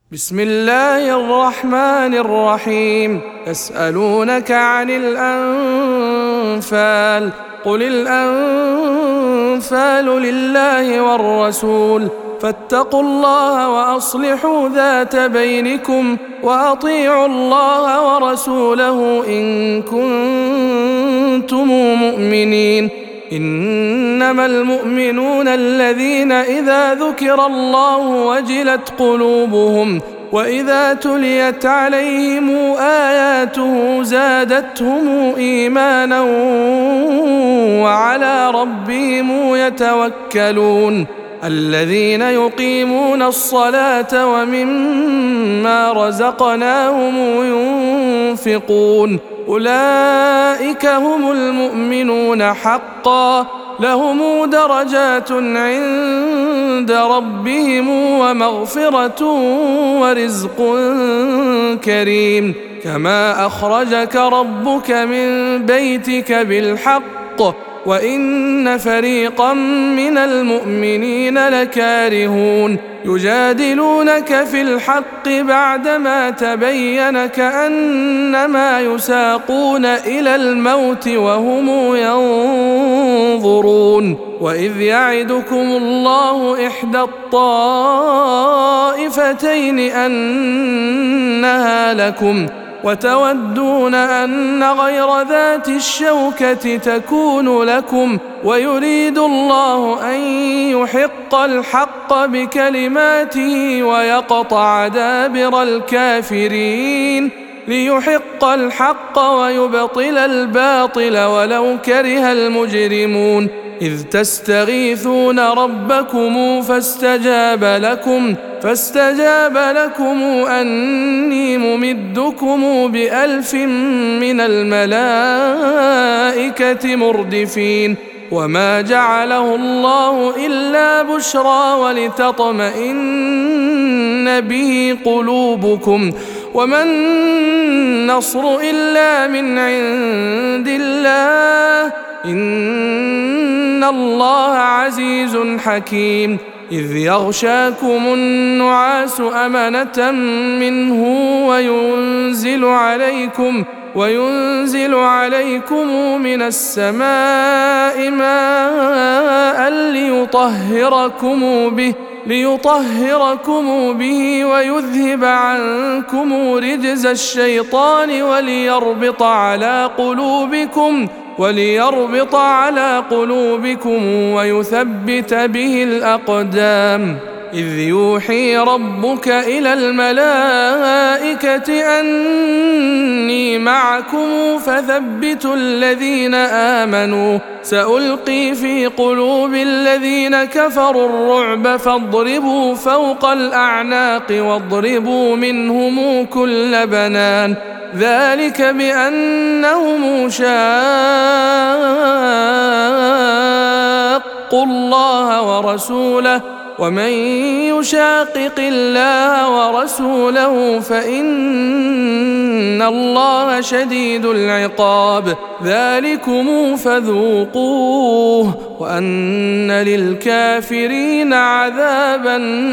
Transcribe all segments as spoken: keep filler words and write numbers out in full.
بسم الله الرحمن الرحيم. يسألونك عن الأنفال، قل الأنفال لله والرسول، فاتقوا الله وأصلحوا ذات بينكم، وأطيعوا الله ورسوله إن كنتم مؤمنين. إنما المؤمنون الذين إذا ذكر الله وجلت قلوبهم، وإذا تليت عليهم آياته زادتهم إيمانا وعلى ربهم يتوكلون. الذين يقيمون الصلاة ومما رزقناهم ينفقون، أولئك هم المؤمنون حقا، لهم درجات عند ربهم ومغفرة ورزق كريم. كما أخرجك ربك من بيتك بالحق، وإن فريقا من المؤمنين لكارهون، يجادلونك في الحق بعدما تبين كأنما يساقون إلى الموت وهم ينظرون. وإذ يعدكم الله إحدى الطائفتين أنها لكم، وتودون أن غير ذات الشوكة تكون لكم، ويريد الله أن يحق الحق بكلماته ويقطع دابر الكافرين، ليحق الحق ويبطل الباطل ولو كره المجرمون. إذ تستغيثون ربكم فاستجاب لكم فاستجاب لكم أني ممدكم بألف من الملائكة مردفين. وما جعله الله إلا بشرى ولتطمئن به قلوبكم، وما النصر إلا من عند الله، إن الله عزيز حكيم. إذ يغشاكم النعاس أمنة منه وينزل عليكم وينزل عليكم من السماء ماء ليطهركم به ليطهركم به ويذهب عنكم رجز الشيطان وليربط على قلوبكم وليربط على قلوبكم ويثبت به الأقدام. إذ يوحي ربك إلى الملائكة أني معكم فثبتوا الذين آمنوا، سألقي في قلوب الذين كفروا الرعب فاضربوا فوق الأعناق واضربوا منهم كل بنان، ذلك بأنهم شاقوا الله ورسوله، ومن يشاقق الله ورسوله فإن الله شديد العقاب. ذلكم فذوقوه وأن للكافرين عذاب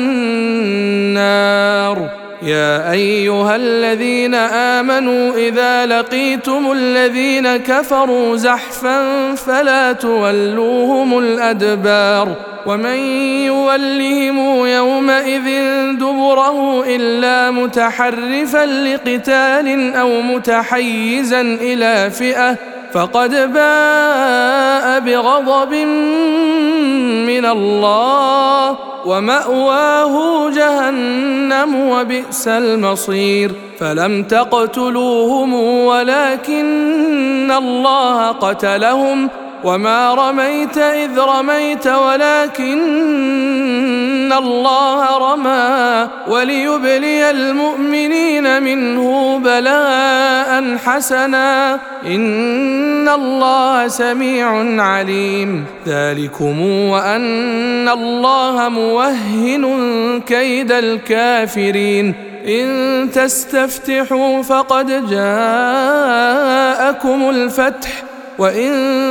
النار. يا أيها الذين آمنوا إذا لقيتم الذين كفروا زحفا فلا تولوهم الأدبار، ومن يولهم يومئذ دبره إلا متحرفا لقتال أو متحيزا إلى فئة فقد باء بغضب من الله، ومأواه جهنم وبئس المصير. فلم تقتلوهم ولكن الله قتلهم، وما رميت إذ رميت ولكن الله رمى، وليبلي المؤمنين منه بلاء حسنا، إن الله سميع عليم. ذلكم وأن الله موهن كيد الكافرين. إن تستفتحوا فقد جاءكم الفتح، وإن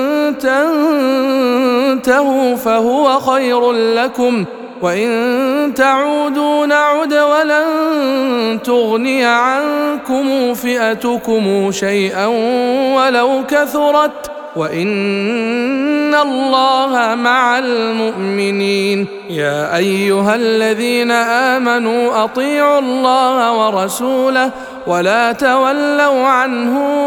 تنتهوا فهو خير لكم، وإن تعودوا نعد ولن تغني عنكم فئتكم شيئا ولو كثرت وإن الله مع المؤمنين. يا أيها الذين آمنوا أطيعوا الله ورسوله ولا تولوا عنه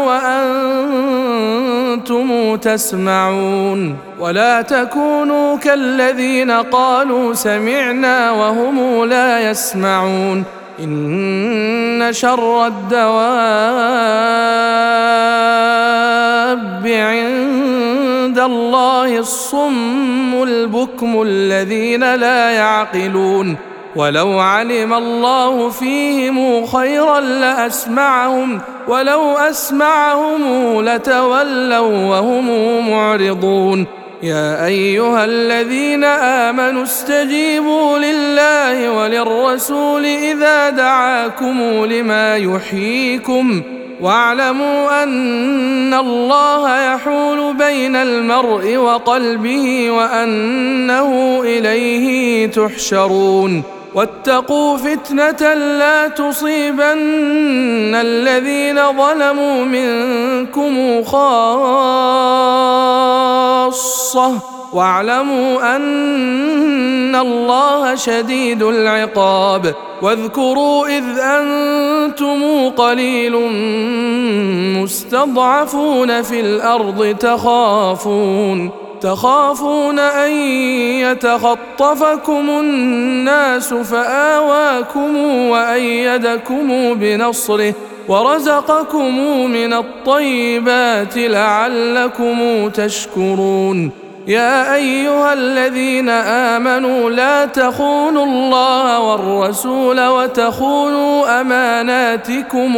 وأنتم تسمعون. ولا تكونوا كالذين قالوا سمعنا وهم لا يسمعون. إن شر الدواب عند الله الصم البكم الذين لا يعقلون. ولو علم الله فيهم خيرا لأسمعهم ولو أسمعهم لتولوا وهم معرضون. يا أيها الذين آمنوا استجيبوا لله وللرسول إذا دعاكم لما يحييكم واعلموا أن الله يحول بين المرء وقلبه وأنه إليه تحشرون. واتقوا فتنة لا تصيبن الذين ظلموا منكم خاصة واعلموا أن الله شديد العقاب. واذكروا إذ أنتم قليل مستضعفون في الأرض تخافون تخافون أن يتخطفكم الناس فآواكم وأيدكم بنصره ورزقكم من الطيبات لعلكم تشكرون. يا أيها الذين آمنوا لا تخونوا الله والرسول وتخونوا أماناتكم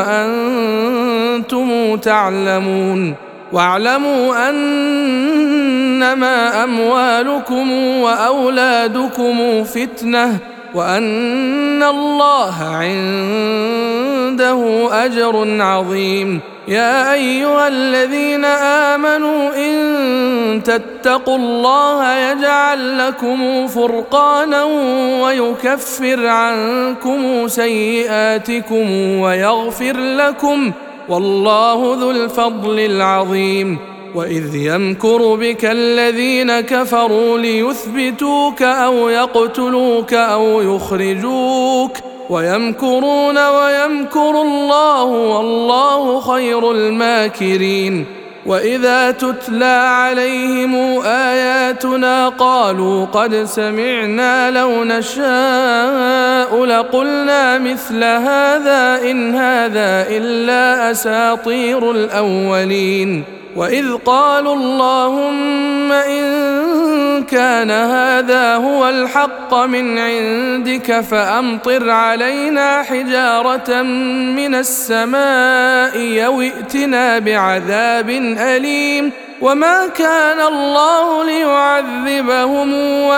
وأنتم تعلمون. واعلموا أنما أموالكم وأولادكم فتنة وأن الله عنده أجر عظيم. يا أيها الذين آمنوا إن تتقوا الله يجعل لكم فرقانا ويكفر عنكم سيئاتكم ويغفر لكم والله ذو الفضل العظيم. وإذ يمكر بك الذين كفروا ليثبتوك أو يقتلوك أو يخرجوك ويمكرون ويمكر الله والله خير الماكرين. وإذا تتلى عليهم آياتنا قالوا قد سمعنا لو نشاء لقلنا مثل هذا إن هذا إلا أساطير الأولين. وإذ قالوا اللهم إن كان هذا هو الحق من عندك فأمطر علينا حجارة من السماء أو ائتنا بعذاب أليم. وما كان الله ليعذبهم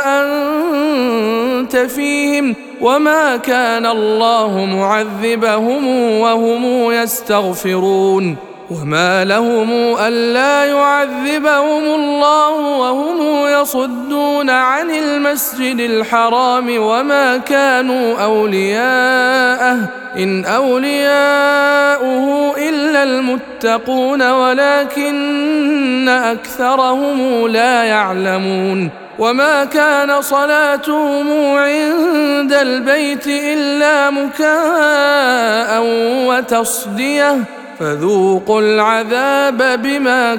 وأنت فيهم وما كان الله معذبهم وهم يستغفرون. وما لهم ألا يعذبهم الله وهم يصدون عن المسجد الحرام وما كانوا أولياءه إن أولياؤه إلا المتقون ولكن أكثرهم لا يعلمون. وما كان صلاتهم عند البيت إلا مكاء وتصدية فذوقوا العذاب بما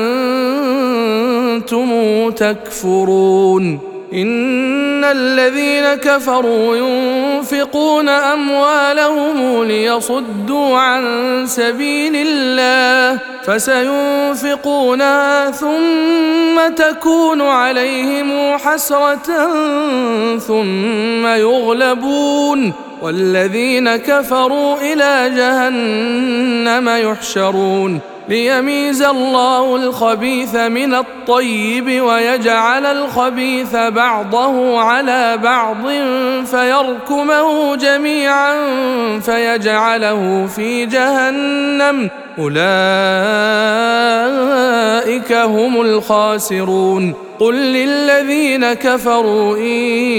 كنتم تكفرون. إن الذين كفروا ينفقون أموالهم ليصدوا عن سبيل الله فسينفقونها ثم تكون عليهم حسرة ثم يغلبون والذين كفروا إلى جهنم يحشرون. ليميز الله الخبيث من الطيب ويجعل الخبيث بعضه على بعض فيركمه جميعا فيجعله في جهنم أولئك هم الخاسرون قل للذين كفروا إن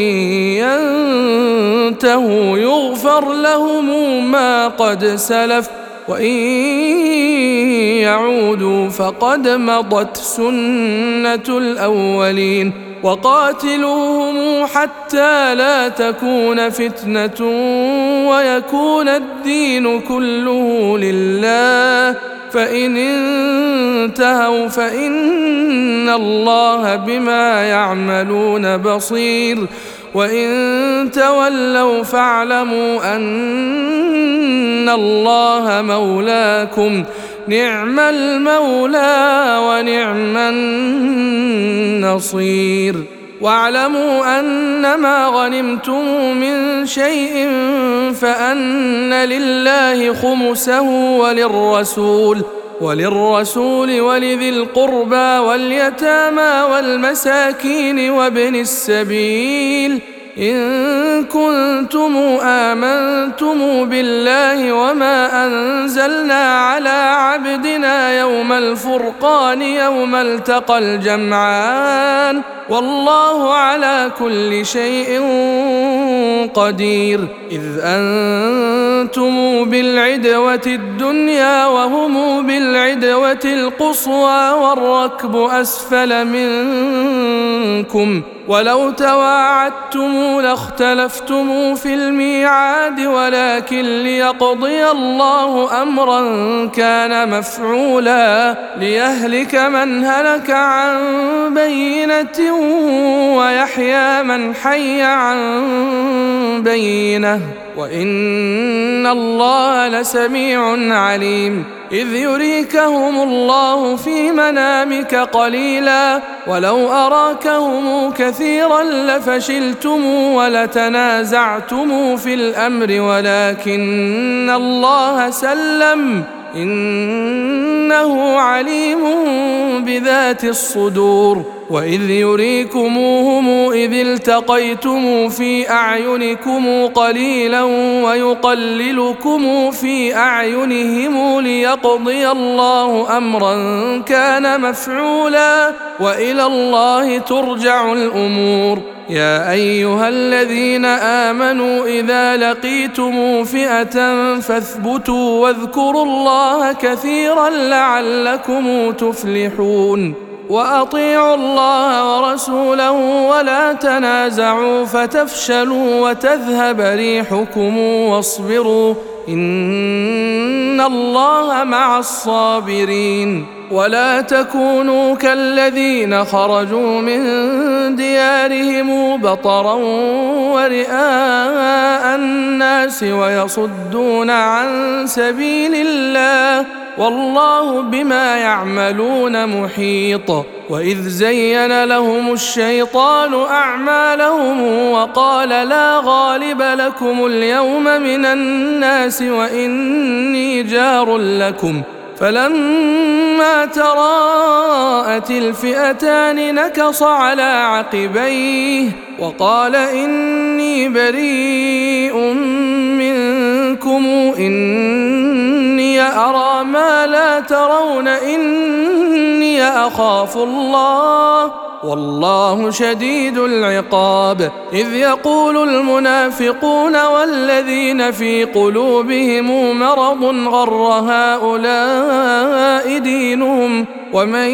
ينتهوا يغفر لهم ما قد سلف وإن يعودوا فقد مضت سنة الأولين وقاتلوهم حتى لا تكون فتنة ويكون الدين كله لله فإن انتهوا فإن الله بما يعملون بصير وإن تولوا فاعلموا أن الله مولاكم نعم المولى ونعم النصير واعلموا أنما غنمتم من شيء فأن لله خمسه وللرسول وللرسول ولذي القربى واليتامى والمساكين وابن السبيل إن كنتم آمنتم بالله وما أنزلنا على عبدنا يوم الفرقان يوم التقى الجمعان والله على كل شيء قدير إذ أنتم بالعدوة الدنيا وهم بالعدوة القصوى والركب أسفل منكم ولو تواعدتم لاختلفتم في الميعاد ولكن ليقضي الله أمرا كان مفعولا ليهلك من هلك عن بينة ويحيى من حي عن بينة وإن الله لسميع عليم إذ يريكهم الله في منامك قليلا ولو أراكهم كثيرا لفشلتم ولتنازعتم في الأمر ولكن الله سلم إنه عليم بذات الصدور وإذ يريكموهم إذ التقيتم في أعينكم قليلا ويقللكم في أعينهم ليقضي الله أمرا كان مفعولا وإلى الله ترجع الأمور يا أيها الذين آمنوا إذا لقيتم فئة فاثبتوا واذكروا الله كثيرا لعلكم تفلحون وأطيعوا الله ورسوله ولا تنازعوا فتفشلوا وتذهب ريحكم واصبروا إن الله مع الصابرين ولا تكونوا كالذين خرجوا من ديارهم بطرا ورئاء الناس ويصدون عن سبيل الله والله بما يعملون محيط وإذ زين لهم الشيطان أعمالهم وقال لا غالب لكم اليوم من الناس وإني جار لكم فلما تراءت الفئتان نكص على عقبيه وقال إني بريء منكم إني أرى ما لا ترون إني أخاف الله والله شديد العقاب إذ يقول المنافقون والذين في قلوبهم مرض غر هؤلاء دينهم ومن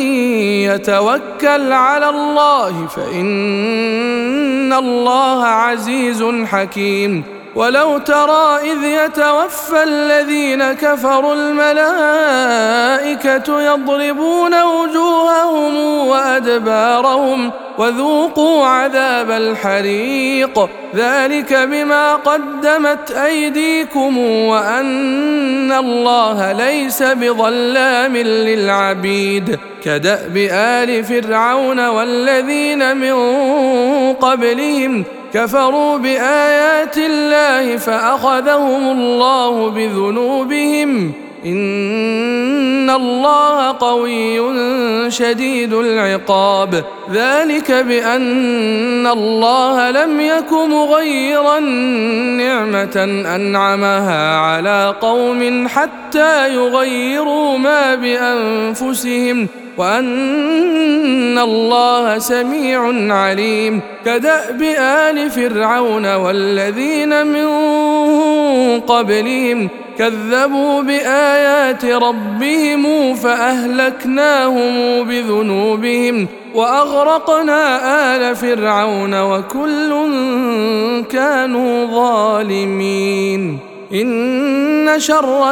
يتوكل على الله فإن الله عزيز حكيم ولو ترى إذ يتوفى الذين كفروا الملائكة يضربون وجوههم وأدبارهم وذوقوا عذاب الحريق ذلك بما قدمت أيديكم وأن الله ليس بظلام للعبيد كدأب آل فرعون والذين من قبلهم كفروا بآيات الله فأخذهم الله بذنوبهم إن الله قوي شديد العقاب. ذلك بأن الله لم يك مغيرا نعمة أنعمها على قوم حتى يغيروا ما بأنفسهم وأن الله سميع عليم. كدأب آل فرعون والذين من قبلهم كذبوا بآيات ربهم فأهلكناهم بذنوبهم وأغرقنا آل فرعون وكل كانوا ظالمين. إن شر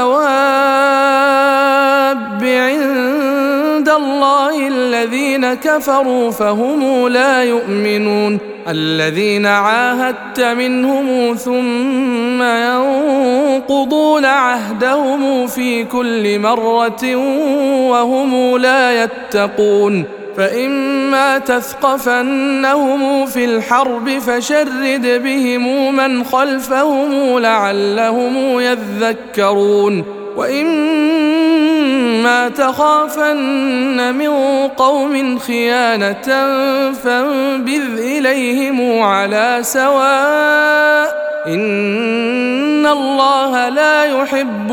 الدواب عند الله الذين كفروا فهم لا يؤمنون، الذين عاهدت منهم ثم ينقضون عهدهم في كل مرة وهم لا يتقون. فإما تثقفنهم في الحرب فشرد بهم من خلفهم لعلهم يذكرون. وإما تخافن من قوم خيانة فانبذ إليهم على سواء، إن الله لا يحب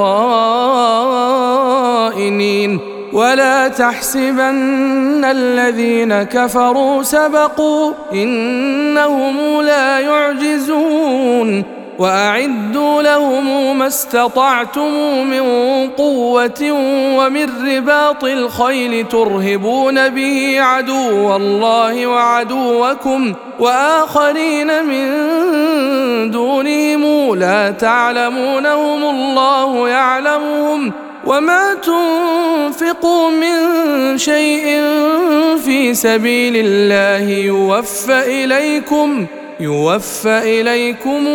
الخائنين. ولا تحسبن الذين كفروا سبقوا، إنهم لا يعجزون. وأعدوا لهم ما استطعتم من قوة ومن رباط الخيل ترهبون به عدو الله وعدوكم وآخرين من دونهم لا تعلمونهم الله يعلمهم. وما تنفقوا من شيء في سبيل الله يوفى إليكم يوفى إليكم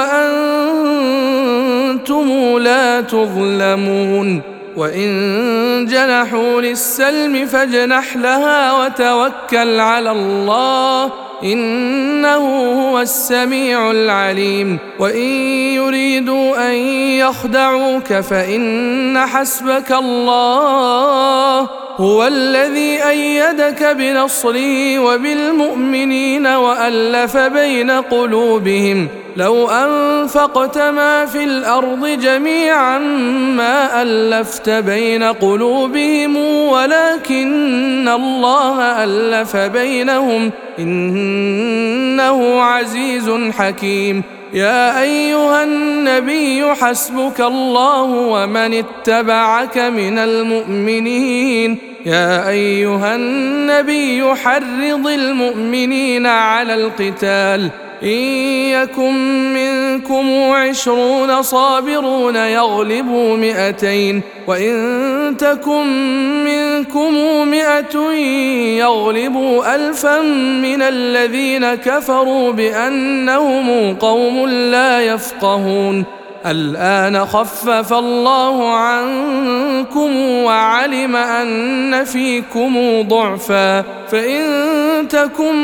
وأنتم لا تظلمون. وإن جنحوا للسلم فاجنح لها وتوكل على الله، إنه هو السميع العليم. وإن يريدوا أن يخدعوك فإن حسبك الله هو الذي أيدك بنصره وبالمؤمنين وألف بين قلوبهم. لو أنفقت ما في الأرض جميعا ما ألفت بين قلوبهم ولكن الله ألف بينهم، إنه عزيز حكيم. يا أيها النبي حسبك الله ومن اتبعك من المؤمنين. يا أيها النبي حرض المؤمنين على القتال، إن يكن منكم عشرون صابرون يغلبوا مئتين، وإن تكن منكم مئة يغلبوا ألفا من الذين كفروا بأنهم قوم لا يفقهون. الآن خفف الله عنكم وعلم أن فيكم ضعفا، فإن تكن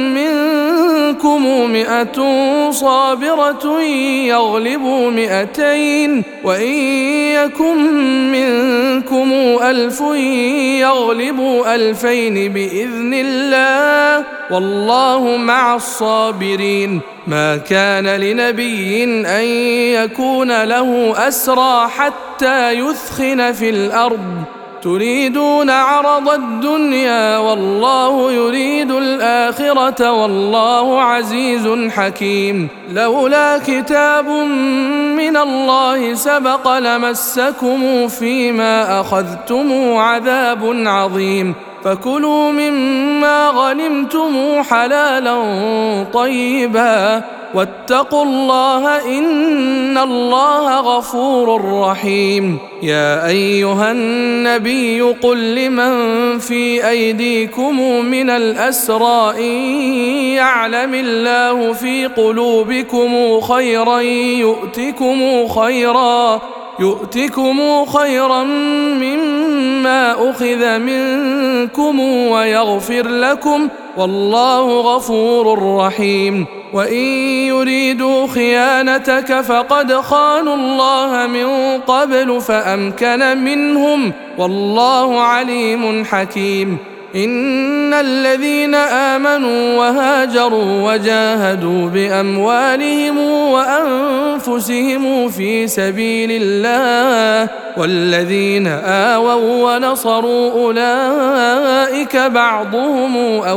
منكم مئة صابرة يغلبوا مئتين، وإن يكن منكم ألف يغلبوا ألفين بإذن الله، والله مع الصابرين. ما كان لنبي أن يكون له أسرى حتى يثخن في الأرض، تريدون عرض الدنيا والله يريد الآخرة والله عزيز حكيم. لولا كتاب من الله سبق لمسكم فيما أخذتم عذاب عظيم، فكلوا مما غنمتم حلالا طيبا واتقوا الله إن الله غفور رحيم. يا أيها النبي قل لمن في أيديكم من الأسرى إن يعلم الله في قلوبكم خيرا يؤتكم خيرا يؤتكم خيرا مما أخذ منكم ويغفر لكم والله غفور رحيم. وإن يريدوا خيانتك فقد خانوا الله من قبل فأمكن منهم والله عليم حكيم. إن الذين آمنوا وهاجروا وجاهدوا بأموالهم وأنفسهم في سبيل الله والذين آووا ونصروا أولئك بعضهم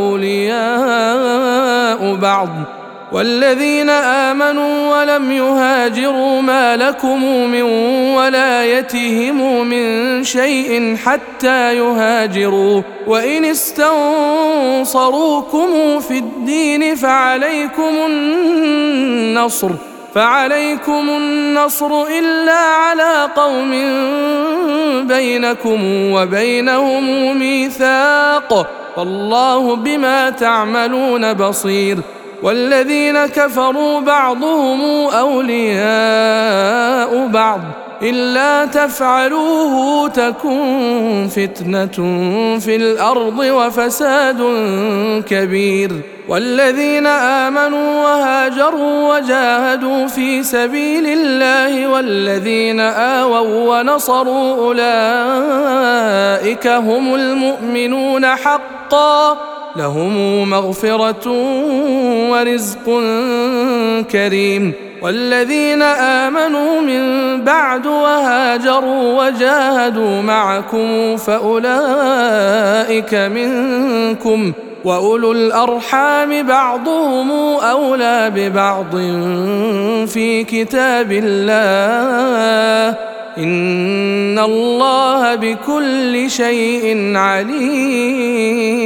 أولياء بعض والذين آمنوا ولم يهاجروا ما لكم من ولايتهم من شيء حتى يهاجروا وإن استنصروكم في الدين فعليكم النصر فعليكم النصر إلا على قوم بينكم وبينهم ميثاق والله بما تعملون بصير. والذين كفروا بعضهم أولياء بعض إلا تفعلوه تكن فتنة في الأرض وفساد كبير. والذين آمنوا وهاجروا وجاهدوا في سبيل الله والذين آووا ونصروا أولئك هم المؤمنون حقا لهم مغفرة ورزق كريم. والذين آمنوا من بعد وهاجروا وجاهدوا معكم فأولئك منكم وأولو الأرحام بعضهم أولى ببعض في كتاب الله إن الله بكل شيء عليم.